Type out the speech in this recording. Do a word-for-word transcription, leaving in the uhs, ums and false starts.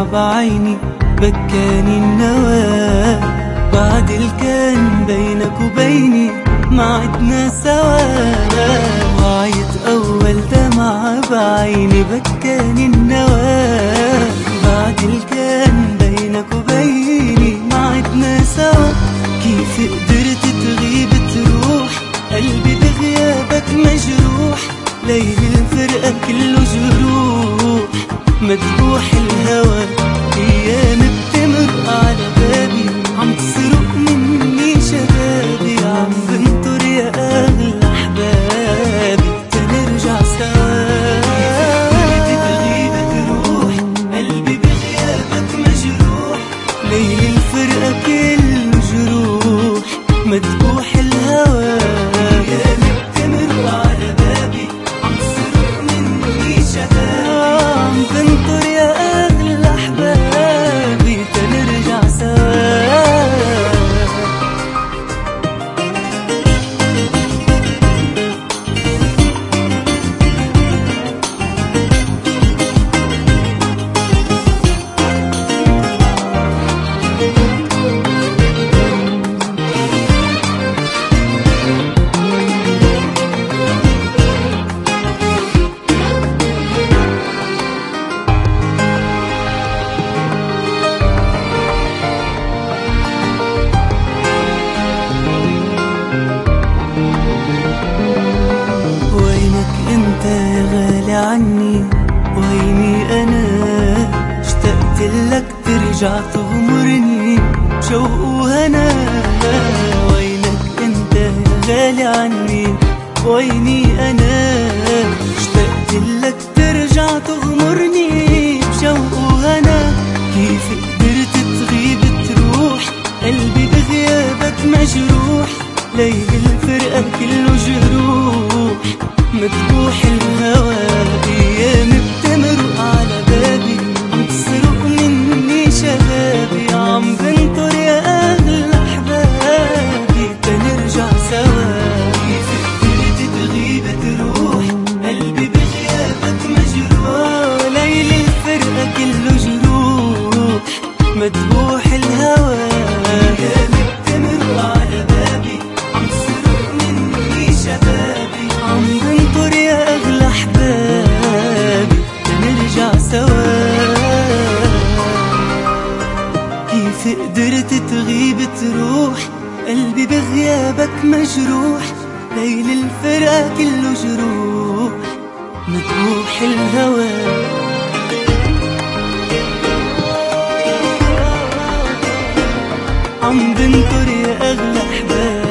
دمعة بعيني بكاني النوى. بعد الكان بينك وبيني ما عدنا سوا. وعيت أول دمعة بعيني بكاني النوى. بعد الكان بينك وبيني ما عدنا سوا. كيف قدرت تغيب تروح قلبي بغيابك مجروح. ليل الفرقة كله جروح مذبوح الهوى. أيام بتمر على بابي عم تسرق مني شبابي. عم بنطر يا أغلى أحبابي تنرجع سوا. كيف تغيب تروح قلبي بغيابك مجروح. ليل الفرقة كله جروح مذبوح الهوى. أيام بتمر على بابي عم تسرق مني شبابي. عم بنطر يا أغلى أحبابي تنرجع سوا. انت يا غالي عني ويني انا. اشتقت لك ترجع تغمرني بشوق وهنا. وينك انت يا غالي عني ويني انا. اشتقت لك ترجع تغمرني بشوق وهنا. كيف قدرت تغيب تروح قلبي بغيابك مجروح. ليل الفرقة كله جروح مذبوح الهوى. أيام بتمر على بابي عم تسرق مني شبابي. عم بنطر يا أغلى أحبابي تنرجع سوا. كيف قدرت تغيب تروح قلبي بغيابك مجروح. ليل الفرقة كله جروح مذبوح الهوى. أيام بتمر على بابي عم تسرق مني شبابي. عم بنطر يا أغلى أحبابي تنرجع سوا. كيف قدرت تغيب تروح قلبي بغيابك مجروح. ليل الفرقة كله جروح مذبوح الهوى. عم بنطر يا أغلى أحبابي